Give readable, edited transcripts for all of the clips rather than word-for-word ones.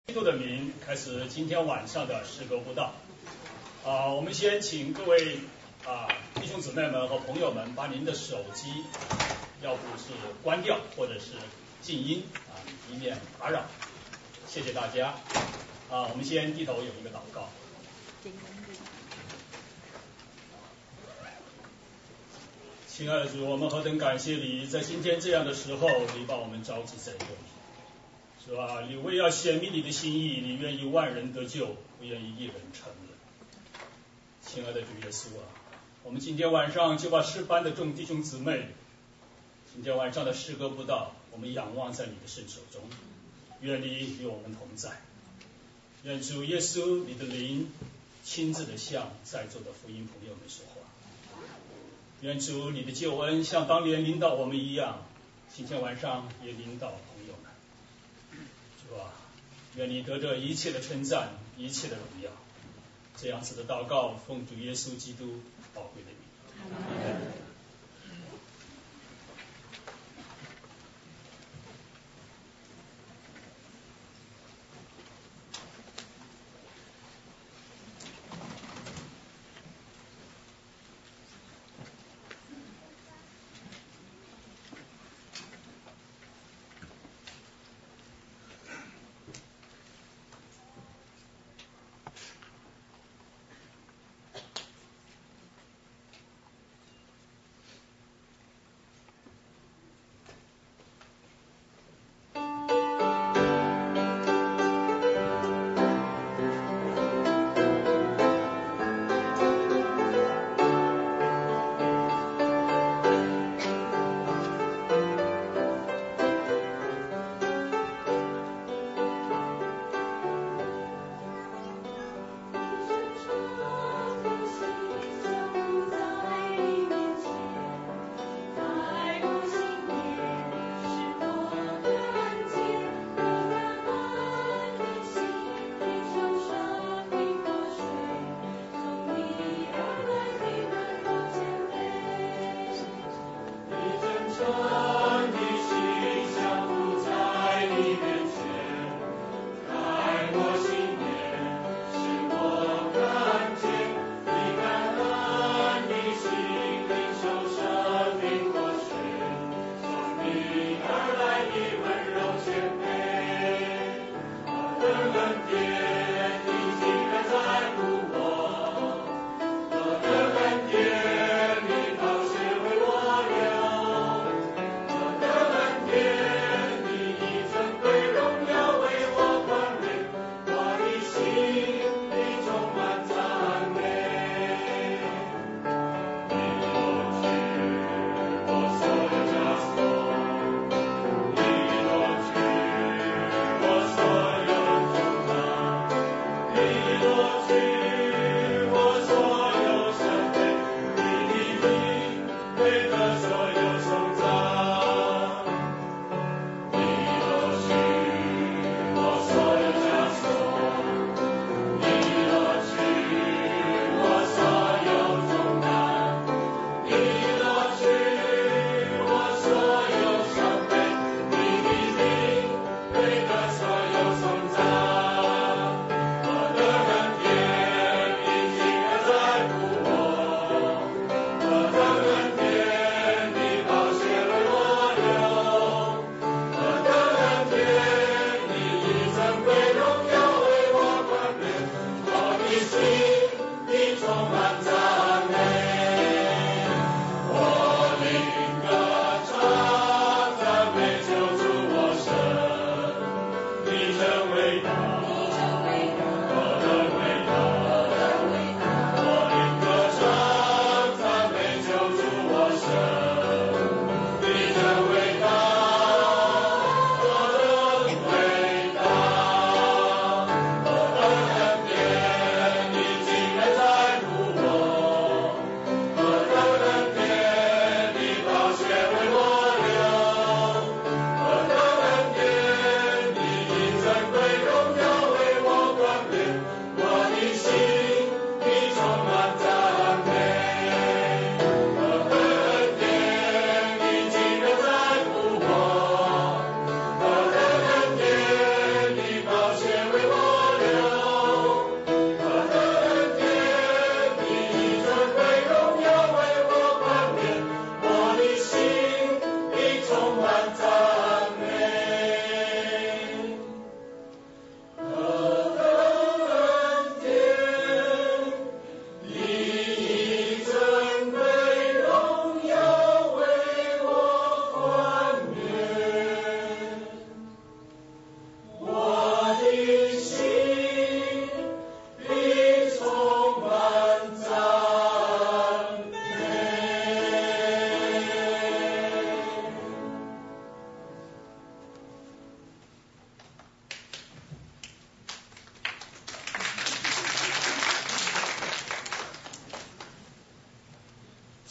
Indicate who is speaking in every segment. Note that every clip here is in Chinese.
Speaker 1: 基督的名开始今天晚上的诗歌布道。我们先请各位弟兄姊妹们和朋友们把您的手机要不是关掉或者是静音以免打扰。谢谢大家。我们先低头有一个祷告。亲爱的主，我们何等感谢你，在今天这样的时候，你把我们召集在这里。是吧？你为要显明你的心意，你愿意万人得救，不愿意一人沉沦。亲爱的主耶稣我们今天晚上就把诗班的众弟兄姊妹，今天晚上的诗歌布道，我们仰望在你的圣手中。愿你与我们同在，愿主耶稣你的灵亲自的向在座的福音朋友们说话。愿主你的救恩像当年领导我们一样，今天晚上也领导朋友们。是吧？愿你得着一切的称赞，一切的荣耀。这样子的祷告，奉主耶稣基督宝贵的名。
Speaker 2: 荣耀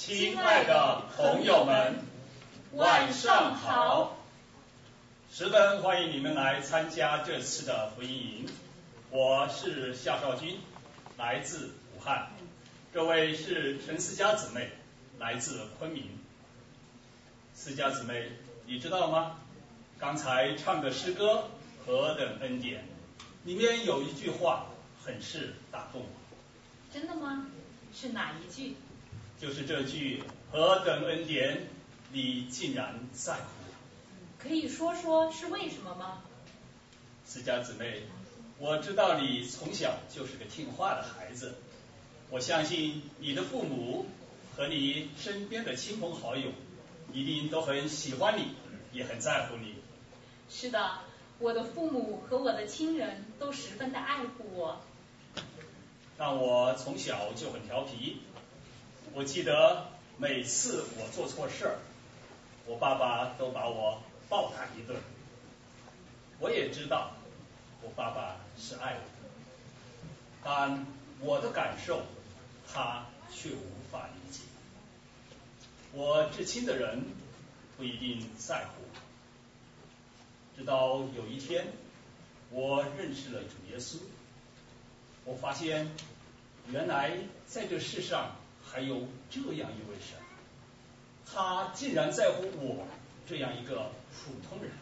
Speaker 1: 亲爱的朋友们，晚上好！十分欢迎你们来参加这次的福音营。我是夏少军，来自武汉。这位是陈思佳姊妹，来自昆明。思佳姊妹，你知道吗？刚才唱的诗歌何等恩典，里面有一句话很是打动我。
Speaker 2: 真的吗？是哪一句？
Speaker 1: 就是这句何等恩典，你竟然在乎。
Speaker 2: 可以说说是为什么吗？
Speaker 1: 思佳姊妹，我知道你从小就是个听话的孩子，我相信你的父母和你身边的亲朋好友一定都很喜欢你，也很在乎你。
Speaker 2: 是的，我的父母和我的亲人都十分的爱护我。
Speaker 1: 但我从小就很调皮，我记得每次我做错事儿，我爸爸都把我暴打一顿。我也知道我爸爸是爱我的，但我的感受他却无法理解。我至亲的人不一定在乎我。直到有一天我认识了主耶稣，我发现原来在这世上还有这样一位神，他竟然在乎我这样一个普通人。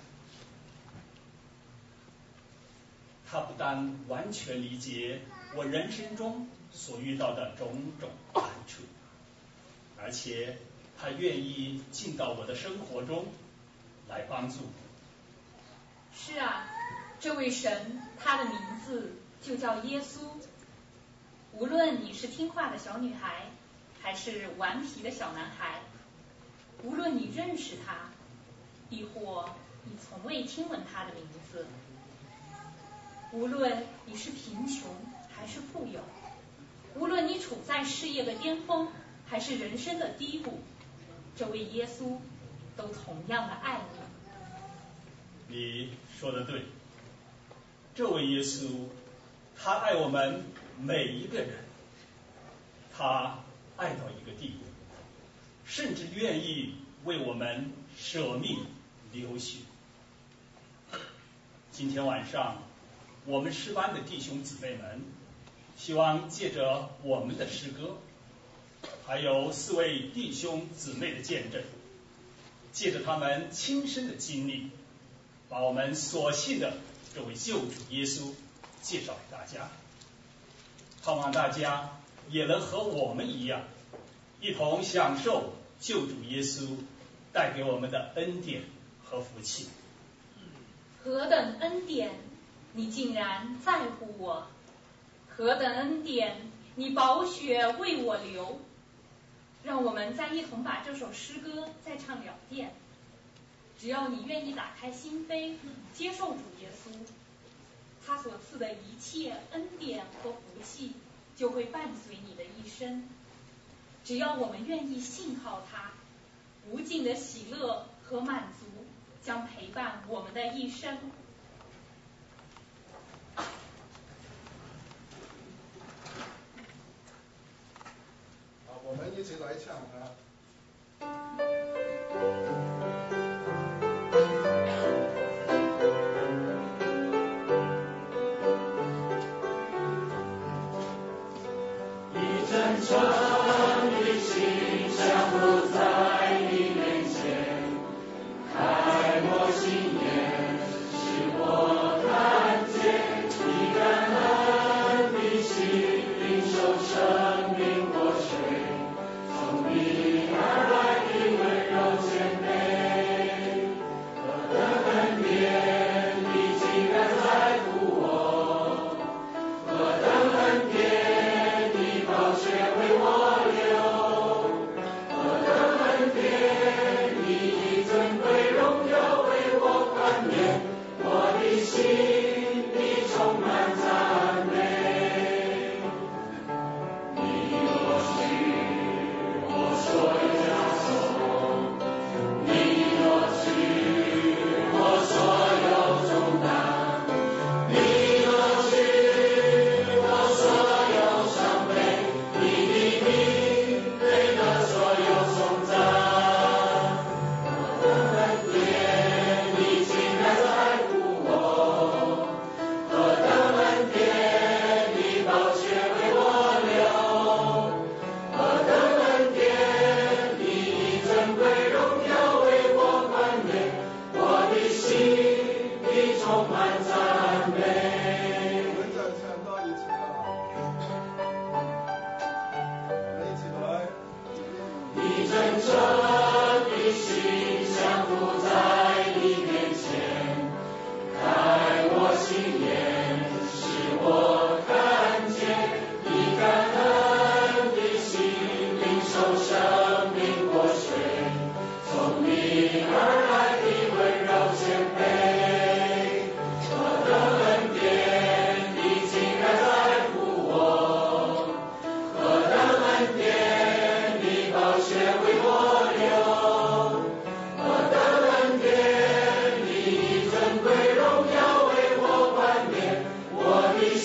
Speaker 1: 他不但完全理解我人生中所遇到的种种难处，而且他愿意进到我的生活中来帮助我。
Speaker 2: 是啊，这位神，他的名字就叫耶稣。无论你是听话的小女孩，还是顽皮的小男孩，无论你认识他，亦或你从未听闻他的名字，无论你是贫穷还是富有，无论你处在事业的巅峰还是人生的低谷，这位耶稣都同样的爱你。
Speaker 1: 你说得对，这位耶稣他爱我们每一个人，他爱到一个地步，甚至愿意为我们舍命流血。今天晚上我们诗班的弟兄姊妹们，希望借着我们的诗歌，还有4位弟兄姊妹的见证，借着他们亲身的经历，把我们所信的这位救主耶稣介绍给大家，盼望大家也能和我们一样，一同享受救主耶稣带给我们的恩典和福气。
Speaker 2: 何等恩典，你竟然在乎我！何等恩典，你宝血为我流！让我们再一同把这首诗歌再唱2遍。只要你愿意打开心扉，接受主耶稣，他所赐的一切恩典和福气就会伴随你的一生。只要我们愿意信靠他，无尽的喜乐和满足将陪伴我们的一生。
Speaker 3: 好，我们一起来唱啊。
Speaker 4: 一阵春的馨香不在你面前，开我心眼，使我看见你感恩的心，领受生命活水，从你而来的温柔谦卑，何等恩典，你竟然在乎我，何等恩典，你宝血为我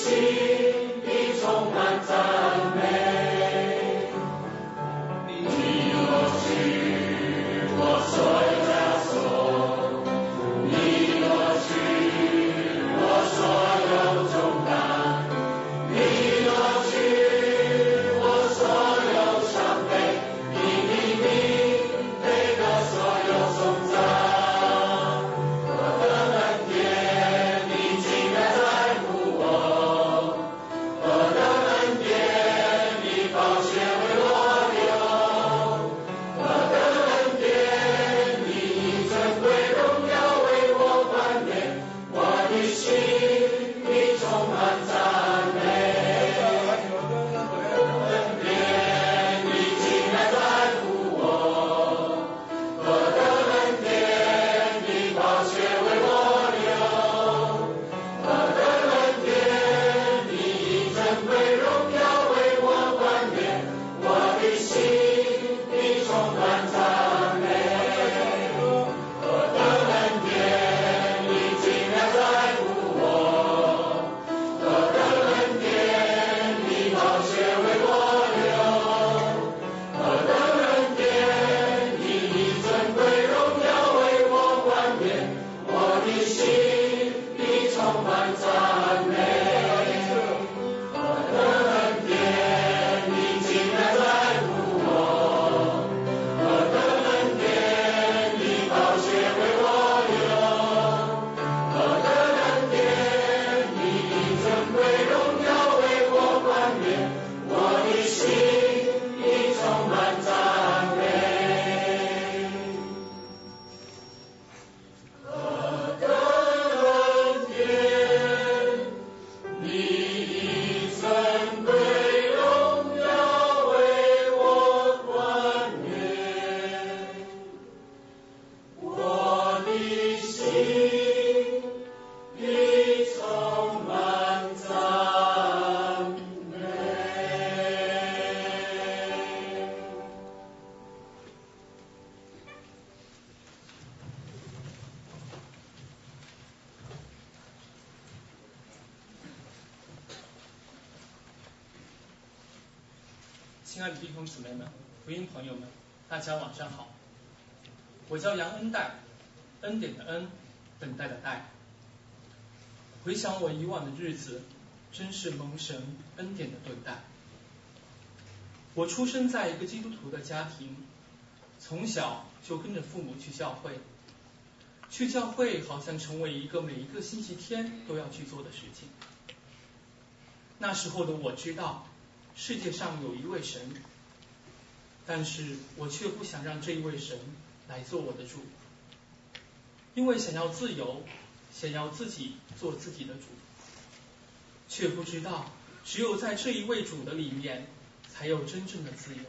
Speaker 5: 亲爱的弟兄姊妹们、福音朋友们，大家晚上好。我叫杨恩代，恩典的恩，等待的待。回想我以往的日子，真是蒙神恩典的对待。我出生在一个基督徒的家庭，从小就跟着父母去教会。去教会好像成为一个每一个星期天都要去做的事情。那时候的我知道世界上有一位神，但是我却不想让这一位神来做我的主，因为想要自由，想要自己做自己的主，却不知道只有在这一位主的里面才有真正的自由。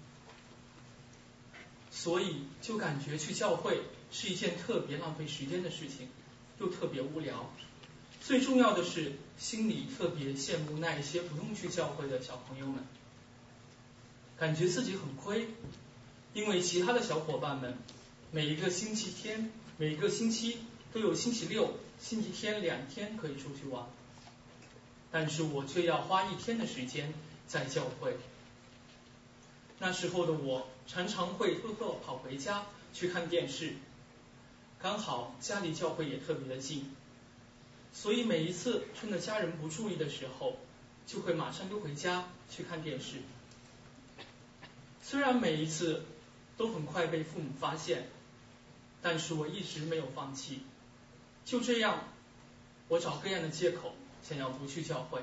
Speaker 5: 所以就感觉去教会是一件特别浪费时间的事情，又特别无聊。最重要的是，心里特别羡慕那一些不用去教会的小朋友们，感觉自己很亏，因为其他的小伙伴们每一个星期天、每一个星期都有星期六、星期天2天可以出去玩，但是我却要花1天的时间在教会。那时候的我常常会偷偷跑回家去看电视，刚好家离教会也特别的近，所以每一次趁着家人不注意的时候，就会马上溜回家去看电视。虽然每一次都很快被父母发现，但是我一直没有放弃。就这样，我找各样的借口想要不去教会。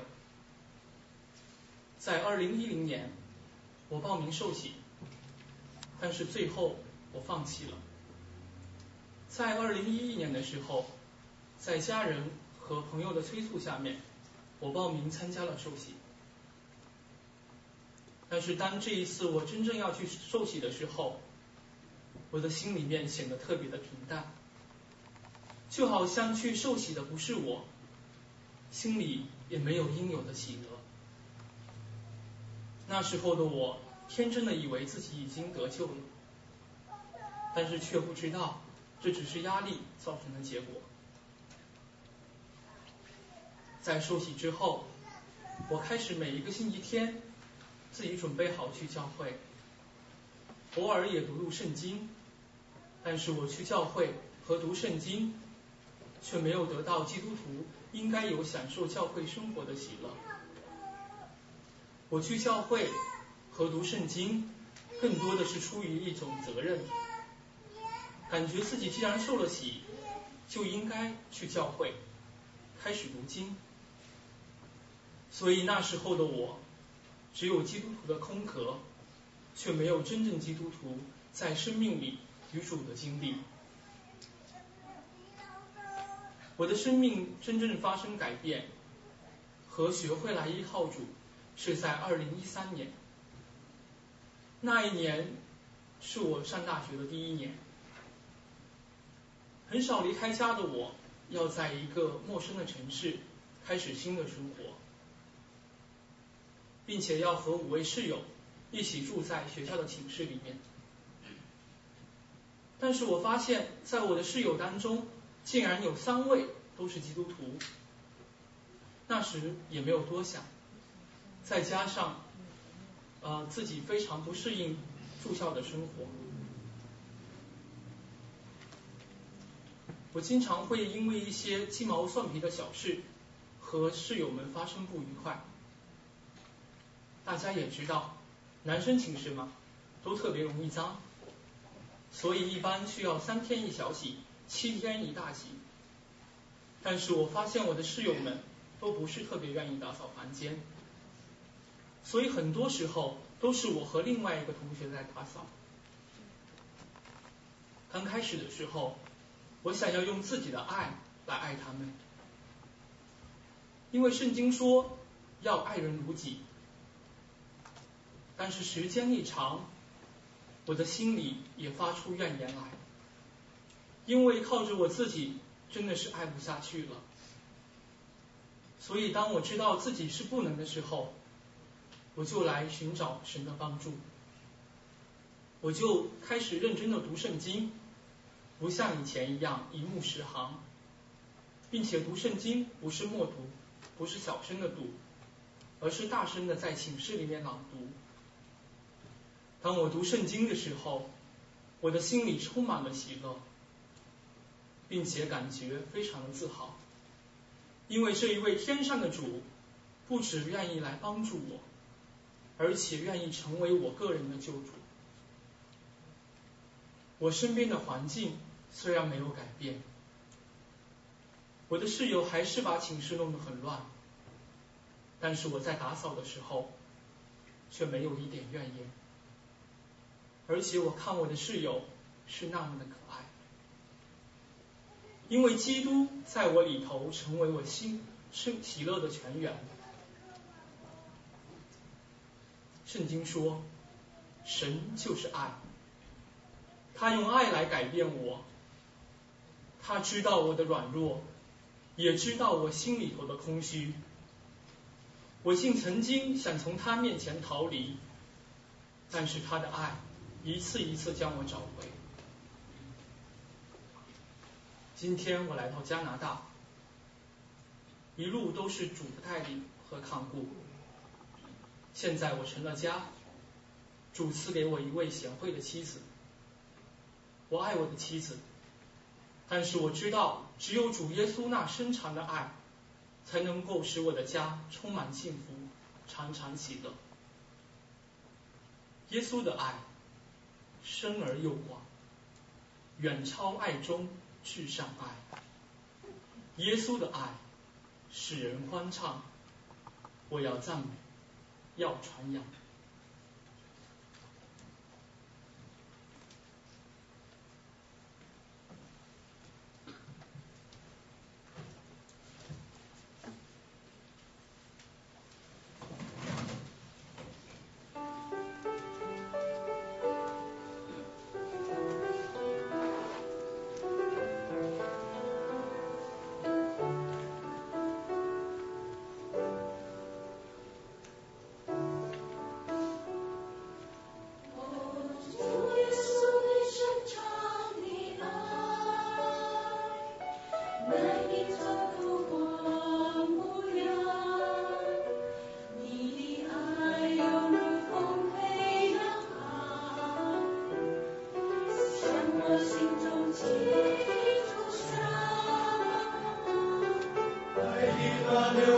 Speaker 5: 在2010年，我报名受洗，但是最后我放弃了。在2011年的时候，在家人和朋友的催促下面，我报名参加了受洗。但是当这一次我真正要去受洗的时候，我的心里面显得特别的平淡，就好像去受洗的不是我，心里也没有应有的喜乐。那时候的我天真的以为自己已经得救了，但是却不知道这只是压力造成的结果。在受洗之后， 我开始每一个星期天自己准备好去教会，偶尔也读圣经，但是我去教会和读圣经，却没有得到基督徒应该有享受教会生活的喜乐。我去教会和读圣经，更多的是出于一种责任，感觉自己既然受了洗，就应该去教会，开始读经。所以那时候的我，只有基督徒的空壳，却没有真正基督徒在生命里与主的经历。我的生命真正发生改变和学会来依靠主，是在2013年。那一年是我上大学的第一年，很少离开家的我，要在一个陌生的城市开始新的生活，并且要和5位室友一起住在学校的寝室里面。但是我发现，在我的室友当中，竟然有3位都是基督徒。那时也没有多想，再加上自己非常不适应住校的生活，我经常会因为一些鸡毛蒜皮的小事和室友们发生不愉快。大家也知道，男生寝室嘛，都特别容易脏，所以一般需要3天一小洗，7天一大洗。但是我发现我的室友们都不是特别愿意打扫房间，所以很多时候都是我和另外一个同学在打扫。刚开始的时候，我想要用自己的爱来爱他们，因为圣经说要爱人如己。但是时间一长，我的心里也发出怨言来，因为靠着我自己真的是爱不下去了。所以当我知道自己是不能的时候，我就来寻找神的帮助，我就开始认真的读圣经，不像以前一样一目十行，并且读圣经不是默读，不是小声的读，而是大声的在寝室里面朗读。当我读圣经的时候，我的心里充满了喜乐，并且感觉非常的自豪，因为这一位天上的主不只愿意来帮助我，而且愿意成为我个人的救主。我身边的环境虽然没有改变，我的室友还是把寝室弄得很乱，但是我在打扫的时候却没有一点怨言，而且我看我的室友是那么的可爱，因为基督在我里头成为我心喜乐的泉源。圣经说，神就是爱，他用爱来改变我，他知道我的软弱，也知道我心里头的空虚。我竟曾经想从他面前逃离，但是他的爱一次一次将我找回。今天我来到加拿大，一路都是主的带领和看顾。现在我成了家，主赐给我一位贤惠的妻子。我爱我的妻子，但是我知道只有主耶稣那深长的爱，才能够使我的家充满幸福，常常喜乐。耶稣的爱深而又广，远超爱中至上爱。耶稣的爱使人欢畅，我要赞美，要传扬。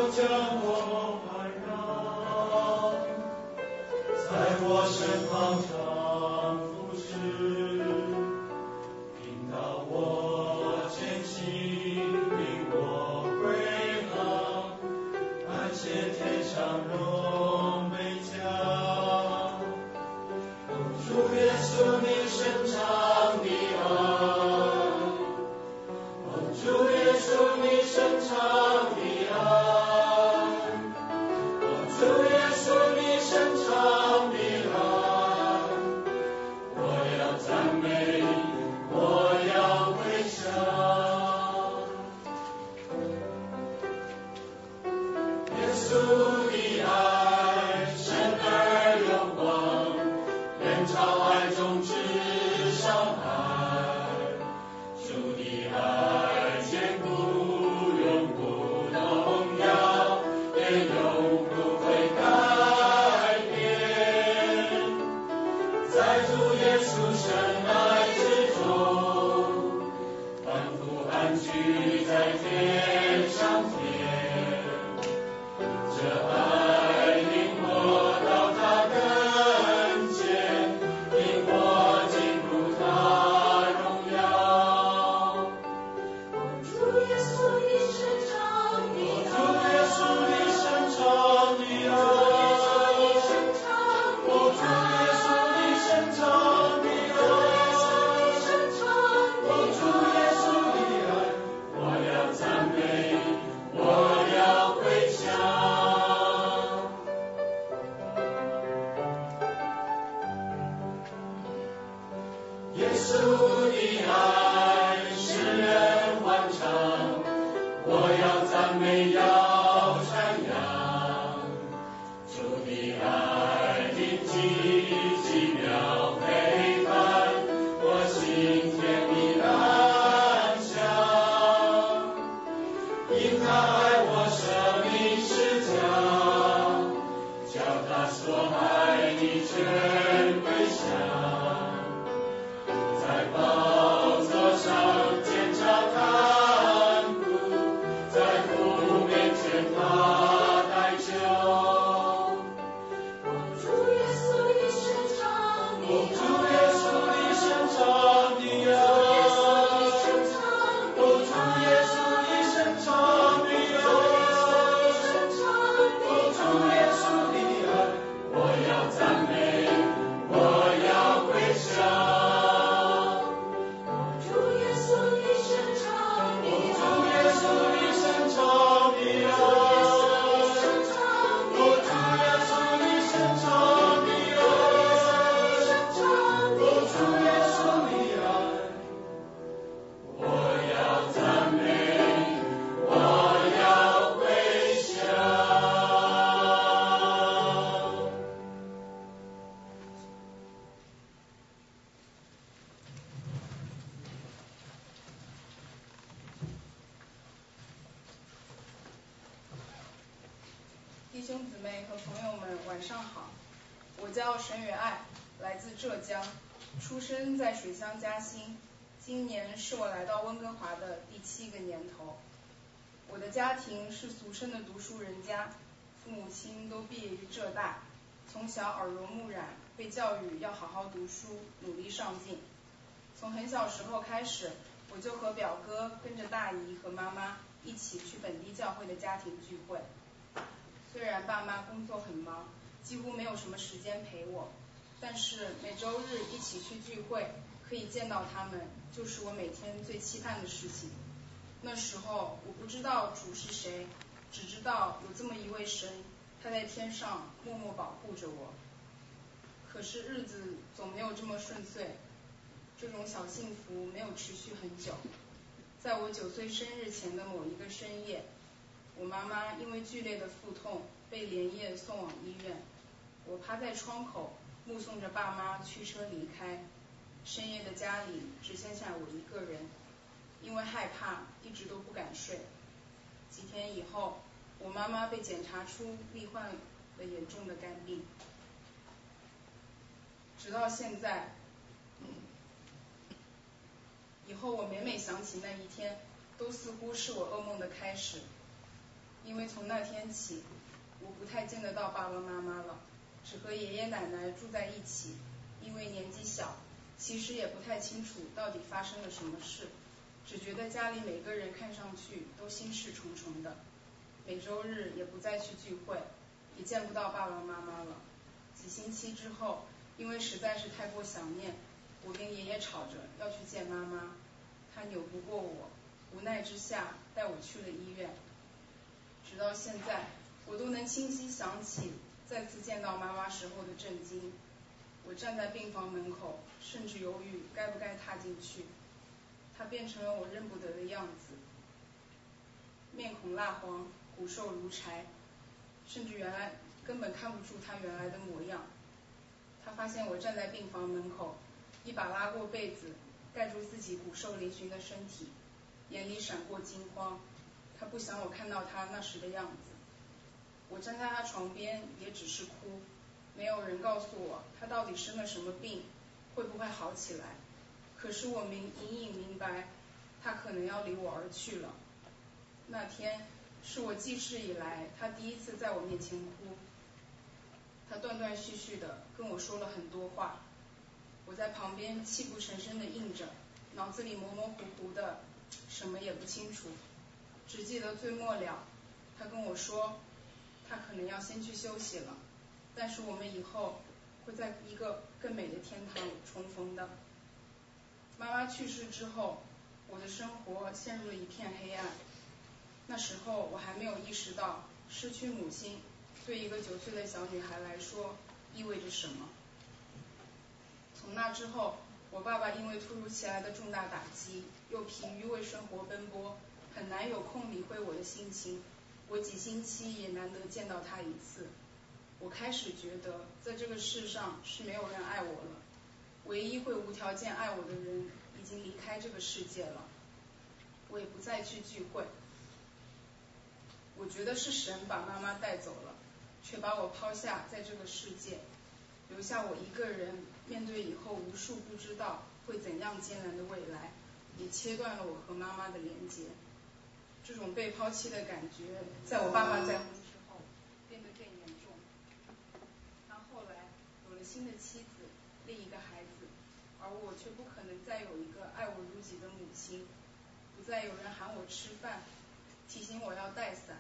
Speaker 6: 弟兄姊妹和朋友们，晚上好！我叫沈雨爱，来自浙江，出生在水乡嘉兴，今年是我来到温哥华的第7个年头。我的家庭是俗称的读书人家，父母亲都毕业于浙大，从小耳濡目染，被教育要好好读书，努力上进。从很小时候开始，我就和表哥跟着大姨和妈妈一起去本地教会的家庭聚会。虽然爸妈工作很忙，几乎没有什么时间陪我，但是每周日一起去聚会，可以见到他们，就是我每天最期盼的事情。那时候我不知道主是谁，只知道有这么一位神，他在天上默默保护着我。可是日子总没有这么顺遂，这种小幸福没有持续很久。在我9岁生日前的某一个深夜，我妈妈因为剧烈的腹痛被连夜送往医院，我趴在窗口目送着爸妈驱车离开。深夜的家里只剩下我一个人，因为害怕一直都不敢睡。几天以后，我妈妈被检查出罹患了严重的肝病。直到现在，以后我每每想起那一天，都似乎是我噩梦的开始。 因为从那天起，我不太见得到爸爸妈妈了，只和爷爷奶奶住在一起。因为年纪小，其实也不太清楚到底发生了什么事，只觉得家里每个人看上去都心事重重的。每周日也不再去聚会，也见不到爸爸妈妈了。几星期之后，因为实在是太过想念，我跟爷爷吵着要去见妈妈，他扭不过我，无奈之下带我去了医院。直到现在，我都能清晰想起再次见到妈妈时候的震惊。我站在病房门口，甚至犹豫该不该踏进去。她变成了我认不得的样子，面孔蜡黄，骨瘦如柴，甚至原来根本看不出她原来的模样。她发现我站在病房门口，一把拉过被子盖住自己骨瘦嶙峋的身体，眼里闪过惊慌。她不想我看到她那时的样子。我站在她床边也只是哭，没有人告诉我她到底生了什么病，会不会好起来。可是我隐隐明白，她可能要离我而去了。那天是我记事以来她第一次在我面前哭。她断断续续的跟我说了很多话，我在旁边泣不成声的应着，脑子里模模糊糊的，什么也不清楚，只记得最末了，她跟我说她可能要先去休息了，但是我们以后会在一个更美的天堂重逢的。妈妈去世之后，我的生活陷入了一片黑暗。那时候我还没有意识到失去母亲对一个9岁的小女孩来说意味着什么。从那之后，我爸爸因为突如其来的重大打击，又疲于为生活奔波，很难有空理会我的心情。我几星期也难得见到他一次。我开始觉得在这个世上是没有人爱我了，唯一会无条件爱我的人已经离开这个世界了。我也不再去聚会。我觉得是神把妈妈带走了，却把我抛下在这个世界，留下我一个人面对以后无数不知道会怎样艰难的未来，也切断了我和妈妈的连结。这种被抛弃的感觉在我爸爸再婚之后变得更严重。他后来有了新的妻子，另一个孩子，而我却不可能再有一个爱我如己的母亲，不再有人喊我吃饭，提醒我要带伞，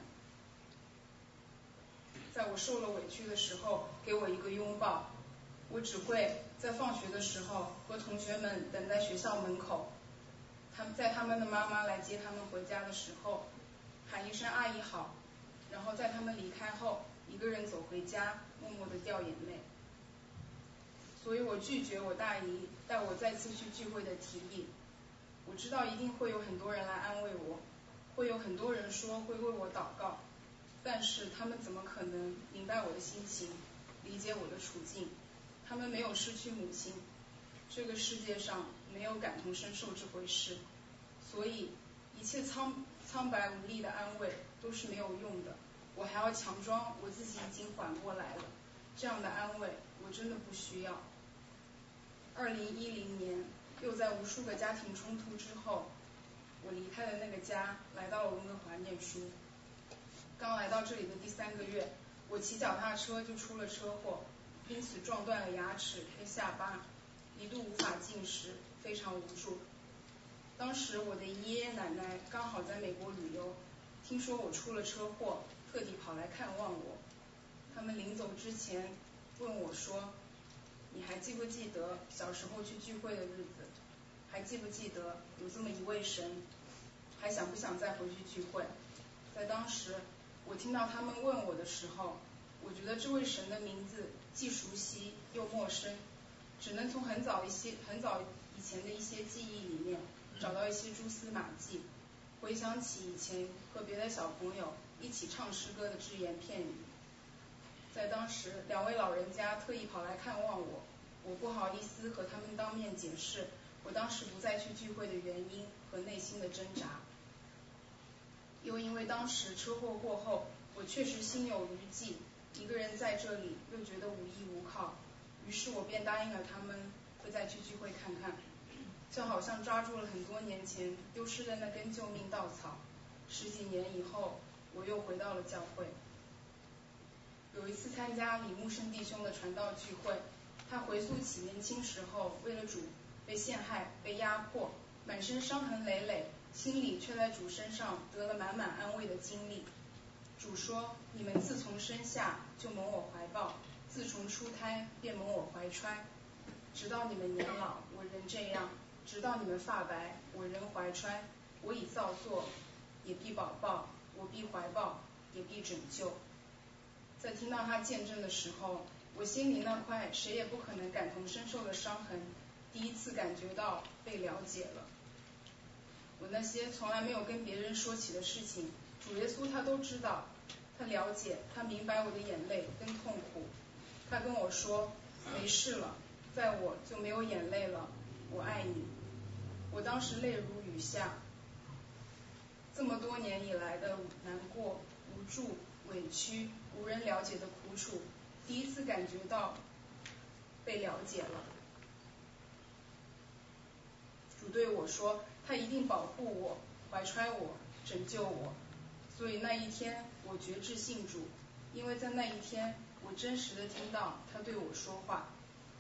Speaker 6: 在我受了委屈的时候给我一个拥抱。我只会在放学的时候和同学们等在学校门口，在他们的妈妈来接他们回家的时候喊一声阿姨好，然后在他们离开后一个人走回家，默默地掉眼泪。所以我拒绝我大姨带我再次去聚会的提议。我知道一定会有很多人来安慰我，会有很多人说会为我祷告，但是他们怎么可能明白我的心情，理解我的处境？他们没有失去母亲，这个世界上没有感同身受这回事，所以一切苍白无力的安慰都是没有用的。我还要强装我自己已经缓过来了，这样的安慰我真的不需要。2010年，又在无数个家庭冲突之后，我离开了那个家，来到了温哥华念书。刚来到这里的第3个月，我骑脚踏车就出了车祸，因此撞断了牙齿跟下巴，一度无法进食，非常无助。当时我的爷爷奶奶刚好在美国旅游，听说我出了车祸，特地跑来看望我。他们临走之前问我说，你还记不记得小时候去聚会的日子？还记不记得有这么一位神？还想不想再回去聚会？在当时我听到他们问我的时候，我觉得这位神的名字既熟悉又陌生，只能从很早以前的一些记忆里面找到一些蛛丝马迹，回想起以前和别的小朋友一起唱诗歌的只言片语。在当时2位老人家特意跑来看望我，我不好意思和他们当面解释我当时不再去聚会的原因和内心的挣扎。又因为当时车祸过后，我确实心有余悸，一个人在这里又觉得无依无靠，于是我便答应了他们会再去聚会看看，就好像抓住了很多年前丢失的那根救命稻草。10几年以后， 我又回到了教会。有一次参加李木生弟兄的传道聚会，他回溯起年轻时候为了主被陷害、被压迫，满身伤痕累累，心里却在主身上得了满满安慰的经历。主说：你们自从生下就蒙我怀抱，自从出胎便蒙我怀揣，直到你们年老，我仍这样；直到你们发白，我仍怀揣。我已造作，也必保抱；我必怀抱，也必拯救。在听到他见证的时候，我心里那块谁也不可能感同身受的伤痕，第一次感觉到被了解了。我那些从来没有跟别人说起的事情，主耶稣他都知道，他了解，他明白我的眼泪跟痛苦。他跟我说，没事了，在我就没有眼泪了，我爱你。我当时泪如雨下，这么多年以来的难过、无助、委屈、无人了解的苦楚，第一次感觉到被了解了。主对我说，他一定保护我，怀揣我，拯救我。所以那一天我决志信主，因为在那一天我真实的听到他对我说话。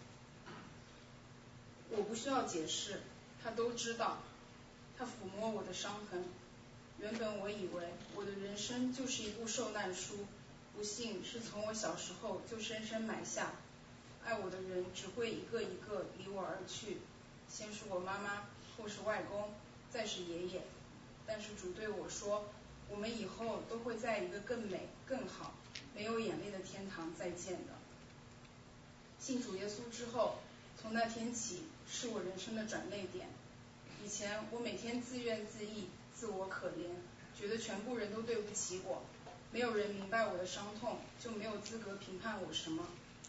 Speaker 6: 我不需要解释，他都知道。他抚摸我的伤痕。原本我以为我的人生就是一部受难书，不幸是从我小时候就深深埋下。爱我的人只会一个一个离我而去，先是我妈妈，后是外公，再是爷爷。但是主对我说，我们以后都会在一个更美、更好、没有眼泪的天堂再见的。信主耶稣之后，从那天起是我人生的转捩点。以前我每天自怨自艾，自我可怜，觉得全部人都对不起我，没有人明白我的伤痛，就没有资格评判我什么。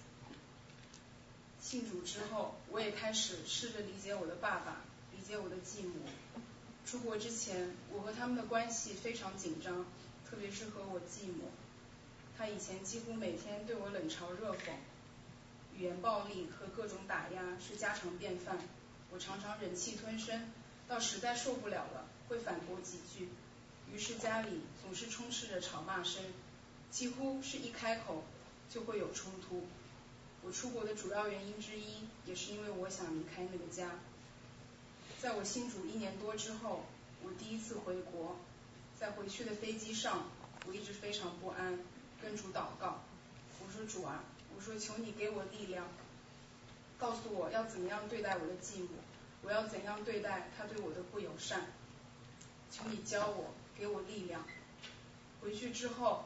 Speaker 6: 信主之后，我也开始试着理解我的爸爸，理解我的继母。出国之前，我和他们的关系非常紧张，特别是和我继母。她以前几乎每天对我冷嘲热讽，语言暴力和各种打压是家常便饭。我常常忍气吞声，到实在受不了了，会反驳几句。于是家里总是充斥着吵骂声，几乎是一开口就会有冲突。我出国的主要原因之一，也是因为我想离开那个家。在我信主1年多之后，我第一次回国，在回去的飞机上，我一直非常不安，跟主祷告。我说主啊，我说求你给我力量，告诉我要怎么样对待我的继母，我要怎样对待他对我的不友善，求你教我，给我力量。回去之后，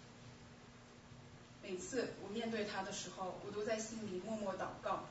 Speaker 6: 每次我面对他的时候，我都在心里默默祷告，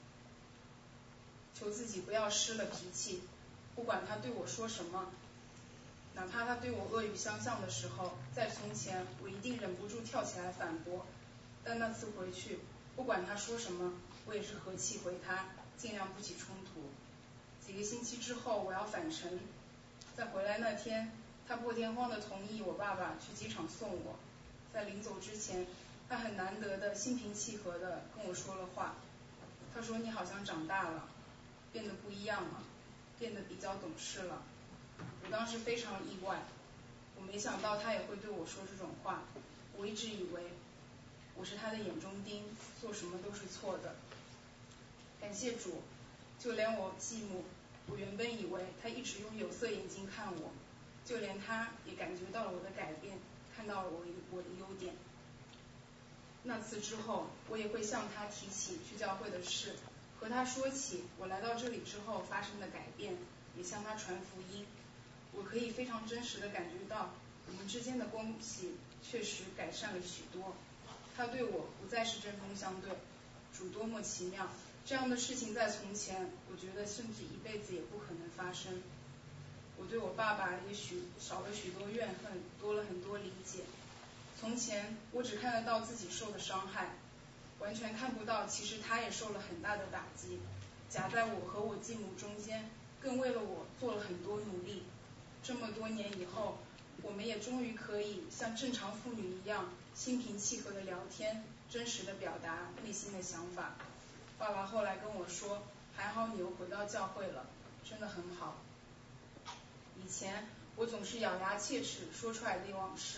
Speaker 6: 求自己不要失了脾气，不管他对我说什么，哪怕他对我恶语相向的时候，在从前我一定忍不住跳起来反驳，但那次回去，不管他说什么，我也是和气回他，尽量不起冲突。几个星期之后我要返程，在回来那天，他破天荒地同意我爸爸去机场送我。在临走之前，他很难得的心平气和地跟我说了话。他说你好像长大了，变得不一样了，变得比较懂事了。我当时非常意外，我没想到他也会对我说这种话。我一直以为我是他的眼中钉，做什么都是错的。感谢主，就连我继母，我原本以为他一直用有色眼镜看我，就连他也感觉到了我的改变，看到了我的优点。那次之后，我也会向他提起去教会的事，和他说起我来到这里之后发生的改变，也向他传福音。我可以非常真实的感觉到，我们之间的关系确实改善了许多。他对我不再是针锋相对，主多么奇妙！这样的事情在从前，我觉得甚至一辈子也不可能发生。我对我爸爸也许少了许多怨恨，多了很多理解。从前我只看得到自己受的伤害，完全看不到其实他也受了很大的打击，夹在我和我继母中间，更为了我做了很多努力。这么多年以后，我们也终于可以像正常妇女一样心平气和的聊天，真实的表达内心的想法。爸爸后来跟我说，还好你又回到教会了，真的很好。以前我总是咬牙切齿说出来的往事，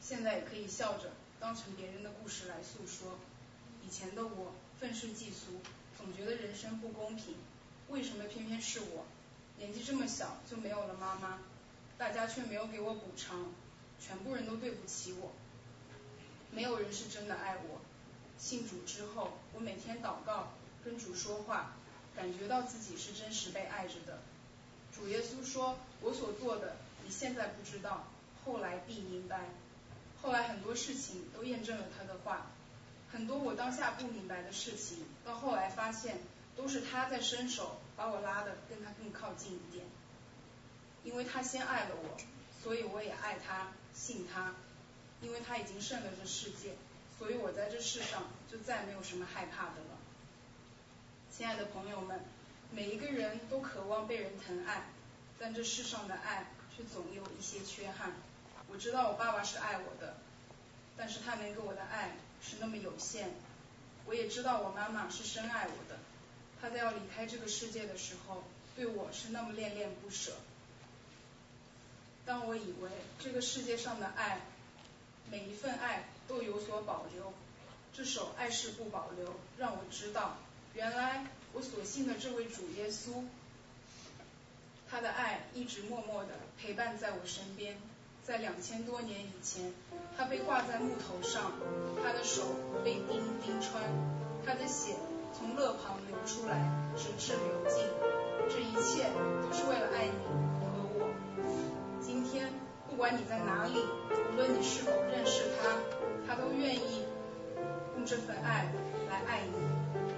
Speaker 6: 现在也可以笑着当成别人的故事来诉说。以前的我愤世嫉俗，总觉得人生不公平，为什么偏偏是我？年纪这么小就没有了妈妈，大家却没有给我补偿，全部人都对不起我，没有人是真的爱我。信主之后，我每天祷告，跟主说话，感觉到自己是真实被爱着的。主耶稣说，我所做的你现在不知道，后来必明白。后来很多事情都验证了他的话，很多我当下不明白的事情，到后来发现都是他在伸手把我拉得跟他更靠近一点。因为他先爱了我，所以我也爱他，信他。因为他已经胜了这世界，所以我在这世上就再没有什么害怕的了。亲爱的朋友们，每一个人都渴望被人疼爱，但这世上的爱却总有一些缺憾。我知道我爸爸是爱我的，但是他能给我的爱是那么有限。我也知道我妈妈是深爱我的，她在要离开这个世界的时候，对我是那么恋恋不舍。当我以为这个世界上的爱，每一份爱都有所保留，这首爱是不保留，让我知道，原来我所信的这位主耶稣，他的爱一直默默地陪伴在我身边。在2000多年以前，他被挂在木头上，他的手被钉穿，他的血从肋旁流出来，直至流尽。这一切都是为了爱你和我。今天不管你在哪里，无论你是否认识他，他都愿意用这份爱来爱你。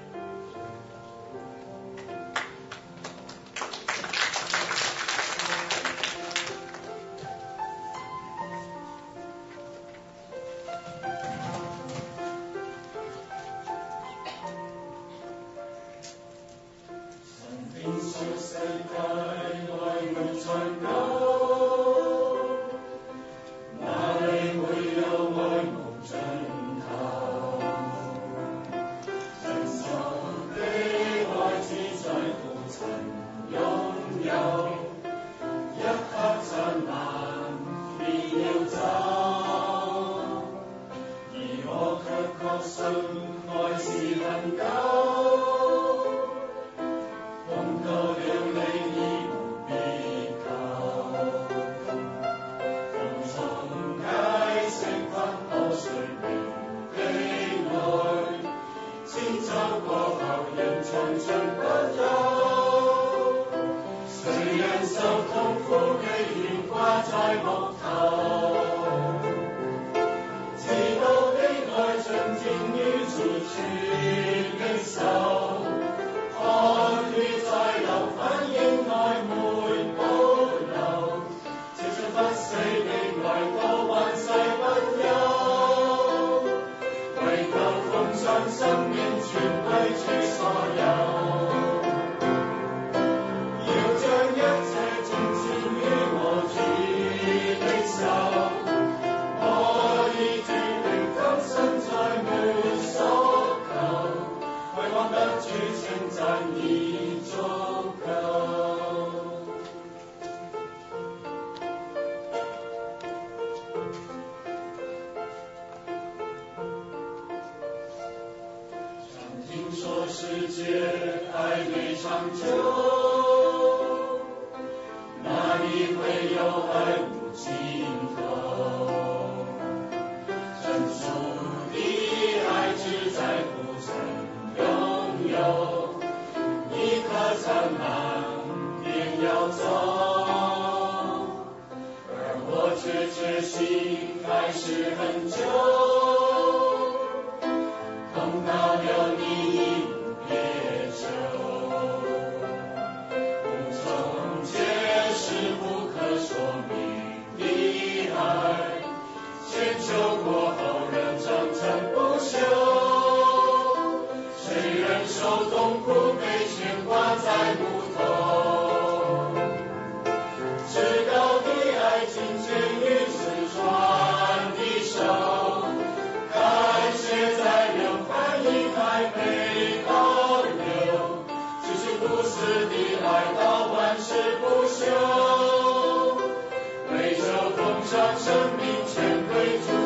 Speaker 4: 世界爱没长久，哪里会有爱无尽头？成熟的爱只在乎曾拥有，一颗苍茫便要走，而我却确信还是很久，碰到了你别求，无从解释不可说明的爱，千秋过后仍长长不朽。谁忍受痛苦被牵挂在木头？至高的爱情牵于四川的手，感谢在流反应还没保留，只是不死的爱到万世不朽，为求奉上生命全归主。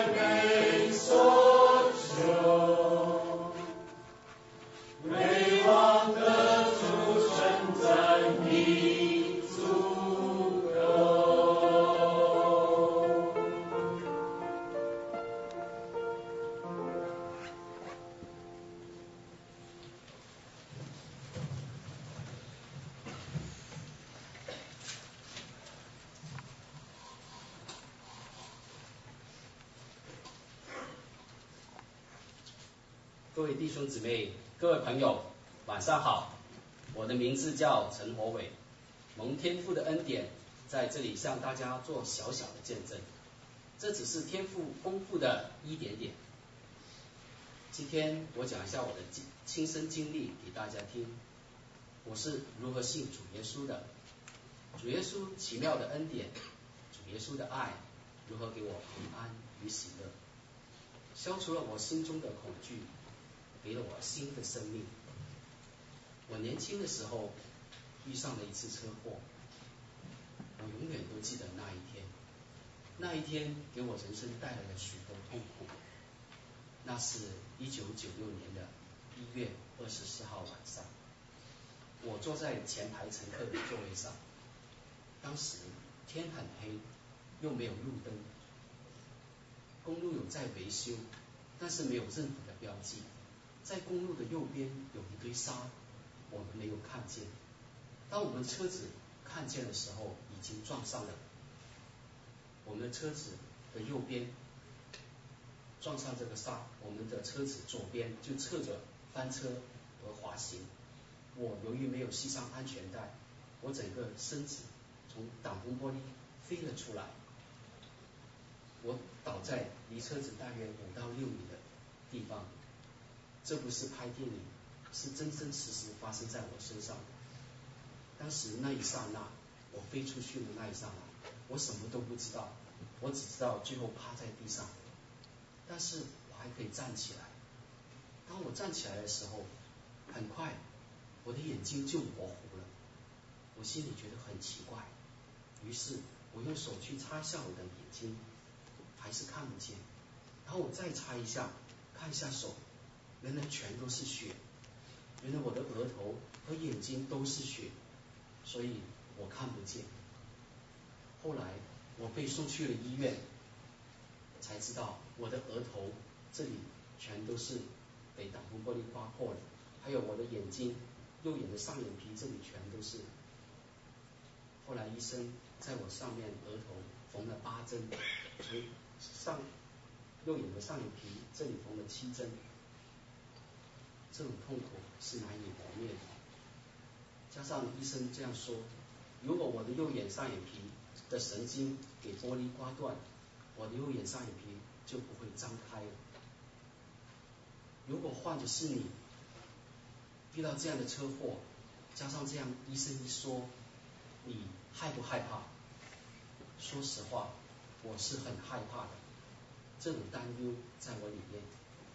Speaker 7: 各位弟兄姊妹，各位朋友，晚上好。我的名字叫陈国伟，蒙天父的恩典，在这里向大家做小小的见证。这只是天父丰富的一点点。今天我讲一下我的亲身经历给大家听。我是如何信主耶稣的，主耶稣奇妙的恩典，主耶稣的爱，如何给我平安与喜乐，消除了我心中的恐惧，给了我新的生命。我年轻的时候遇上了一次车祸，我永远都记得那一天。那一天给我人生带来了许多痛苦。那是1996年的1月24号晚上，我坐在前排乘客的座位上。当时天很黑，又没有路灯，公路有在维修，但是没有任何的标记。在公路的右边有一堆沙，我们没有看见。当我们车子看见的时候，已经撞上了。我们的车子的右边撞上这个沙，我们的车子左边就侧着翻车和滑行。我由于没有系上安全带，我整个身子从挡风玻璃飞了出来，我倒在离车子大约5到6米的地方。这不是拍电影，是真真实实发生在我身上。当时那一刹那，我飞出去的那一刹那，我什么都不知道，我只知道最后趴在地上，但是我还可以站起来。当我站起来的时候，很快我的眼睛就模糊了，我心里觉得很奇怪，于是我用手去擦一下我的眼睛，还是看不见。然后我再擦一下，看一下手，原来全都是血，原来我的额头和眼睛都是血，所以我看不见。后来我被送去了医院，才知道我的额头这里全都是被挡风玻璃刮破了，还有我的眼睛右眼的上眼皮这里全都是。后来医生在我上面额头缝了8针，从右眼的上眼皮这里缝了7针。这种痛苦是难以磨灭的。加上医生这样说，如果我的右眼上眼皮的神经给玻璃刮断，我的右眼上眼皮就不会张开了。如果换的是你，遇到这样的车祸，加上这样医生一说，你害不害怕？说实话，我是很害怕的，这种担忧在我里面。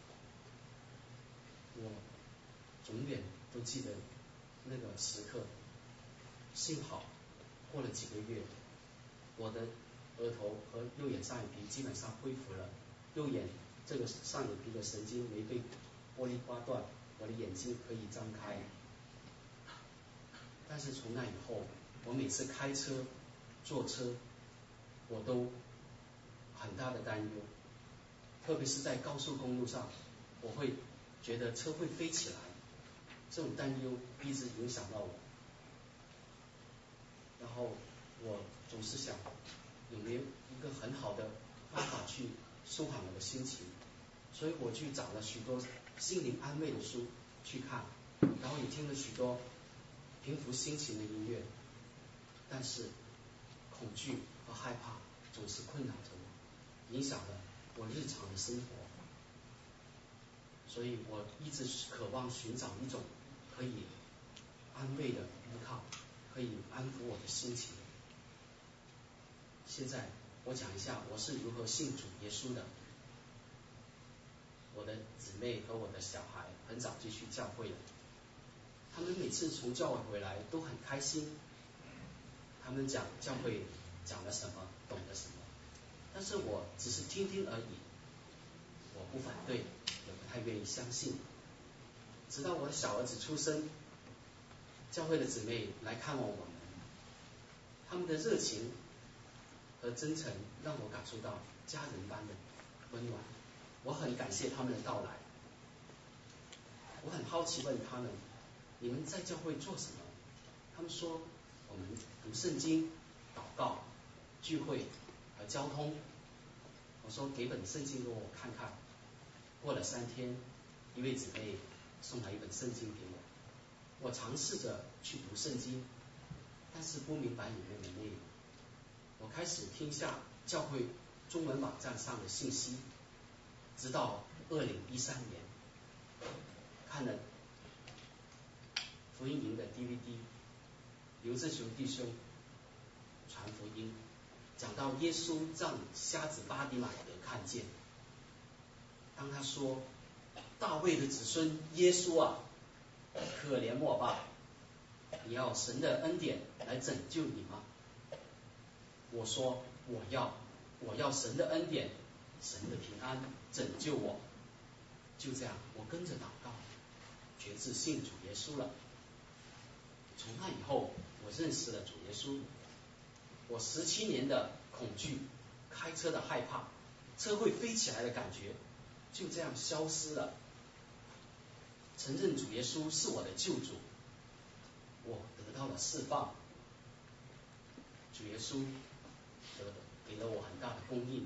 Speaker 7: 我永远都记得那个时刻。幸好过了几个月，我的额头和右眼上眼皮基本上恢复了，右眼这个上眼皮的神经没被玻璃刮断，我的眼睛可以张开。但是从那以后，我每次开车坐车我都很大的担忧，特别是在高速公路上，我会觉得车会飞起来，这种担忧一直影响到我。然后我总是想有没有一个很好的方法去舒缓我的心情，所以我去找了许多心灵安慰的书去看，然后也听了许多平复心情的音乐，但是恐惧和害怕总是困扰着我，影响了我日常的生活。所以我一直渴望寻找一种可以安慰的依靠，可以安抚我的心情。现在我讲一下我是如何信主耶稣的。我的姊妹和我的小孩很早就去教会了，他们每次从教会回来都很开心，他们讲教会讲了什么，懂了什么，但是我只是听听而已， 我不反对，也不太愿意相信。直到我的小儿子出生，教会的姊妹来看望我们，他们的热情和真诚让我感受到家人般的温暖。我很感谢他们的到来。我很好奇问他们，你们在教会做什么？他们说，我们读圣经、祷告、聚会和交通。我说，给本圣经给我看看。过了3天，一位姊妹送来一本圣经给我，我尝试着去读圣经，但是不明白里面的内容。我开始听下教会中文网站上的信息，直到2013年看了福音营的 DVD， 刘志雄弟兄传福音，讲到耶稣让瞎子巴底买德看见。当他说，大卫的子孙耶稣啊，可怜我吧，你要神的恩典来拯救你吗？我说，我要神的恩典，神的平安拯救我。就这样，我跟着祷告，决志信主耶稣了。从那以后，我认识了主耶稣。我17年的恐惧，开车的害怕，车会飞起来的感觉，就这样消失了。承认主耶稣是我的救主，我得到了释放。主耶稣给了我很大的供应。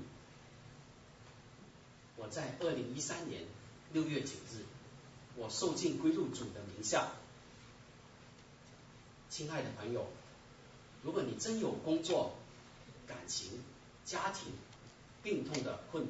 Speaker 7: 我在2013年6月9日，我受尽归入主的名下。亲爱的朋友，如果你真有工作、感情、家庭、病痛的困苦，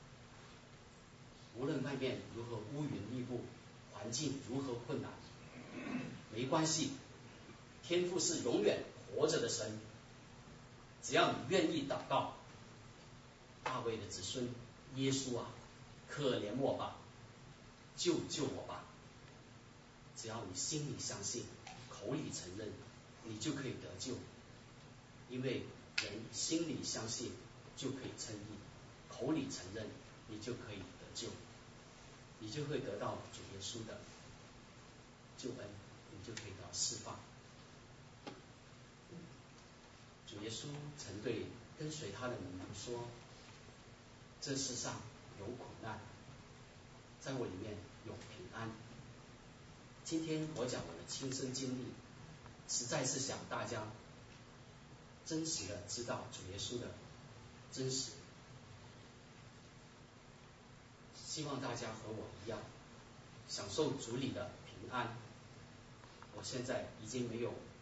Speaker 7: 无论外面如何乌云密布，环境如何困难，没关系，天父是永远活着的神。只要你愿意祷告，大卫的子孙耶稣啊，可怜我吧，救救我吧。只要你心里相信，口里承认，你就可以得救。因为人心里相信就可以称义，口里承认，你就可以得救，你就会得到主耶稣的救恩，你就可以得到释放。主耶稣曾对跟随他的门徒说，这世上有苦难，在我里面有平安。今天我讲我的亲身经历，实在是想大家真实的知道主耶稣的真实。希望大家和我一样，享受主里的平安。我现在已经没有